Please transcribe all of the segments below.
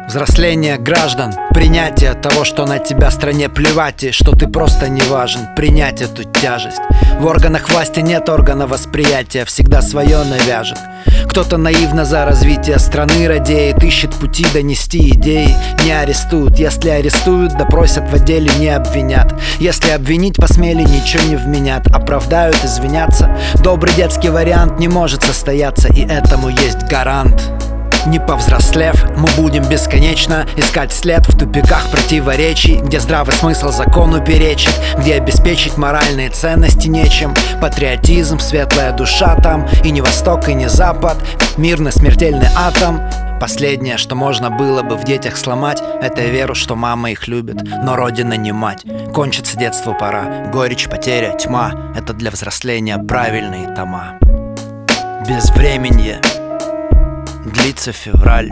Взросление граждан, принятие того, что на тебя стране плевать и что ты просто не важен. Принять эту тяжесть. В органах власти нет органа восприятия, всегда свое навяжет. Кто-то наивно за развитие страны радеет, ищет пути донести идеи. Не арестуют, если арестуют, допросят в отделе, не обвинят. Если обвинить посмели, ничего не вменят. Оправдают, извинятся. Добрый детский вариант не может состояться, и этому есть гарант. Не повзрослев, мы будем бесконечно искать след в тупиках противоречий, где здравый смысл закону перечит, где обеспечить моральные ценности нечем. Патриотизм, светлая душа там, и не восток, и не запад, мирный смертельный атом. Последнее, что можно было бы в детях сломать, это веру, что мама их любит, но родина не мать. Кончится детство пора, горечь, потеря, тьма — это для взросления правильные тома. Безвременье. Длится февраль.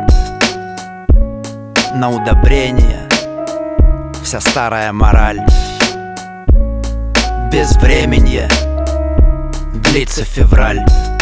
На удобрение вся старая мораль. Безвременье. Длится февраль.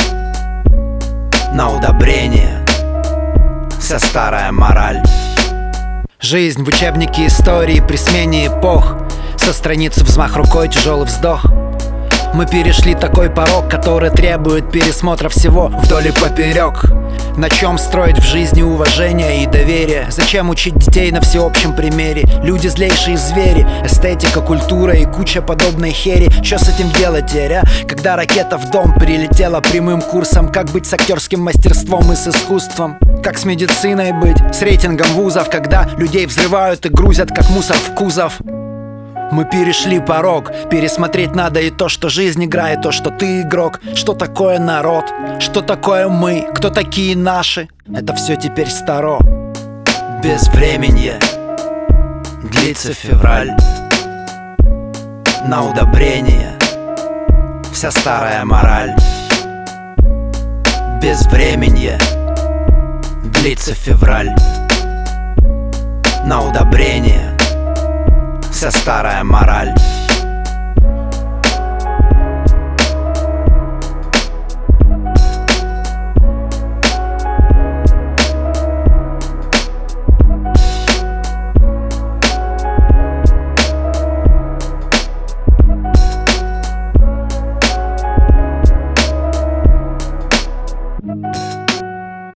На удобрение вся старая мораль. Жизнь в учебнике истории при смене эпох. Со страницы взмах рукой, тяжелый вздох. Мы перешли такой порог, который требует пересмотра всего вдоль и поперек. На чем строить в жизни уважение и доверие? Зачем учить детей на всеобщем примере? Люди злейшие звери, эстетика, культура и куча подобной хери. Что с этим делать, теря? Когда ракета в дом прилетела прямым курсом, как быть с актерским мастерством и с искусством? Как с медициной быть, с рейтингом вузов, когда людей взрывают и грузят как мусор в кузов? Мы перешли порог, пересмотреть надо и то, что жизнь играет, то, что ты игрок. Что такое народ, что такое мы, кто такие наши. Это все теперь старо. Безвременье. Длится февраль. На удобрение вся старая мораль. Безвременье. Длится февраль. На удобрение вся старая мораль.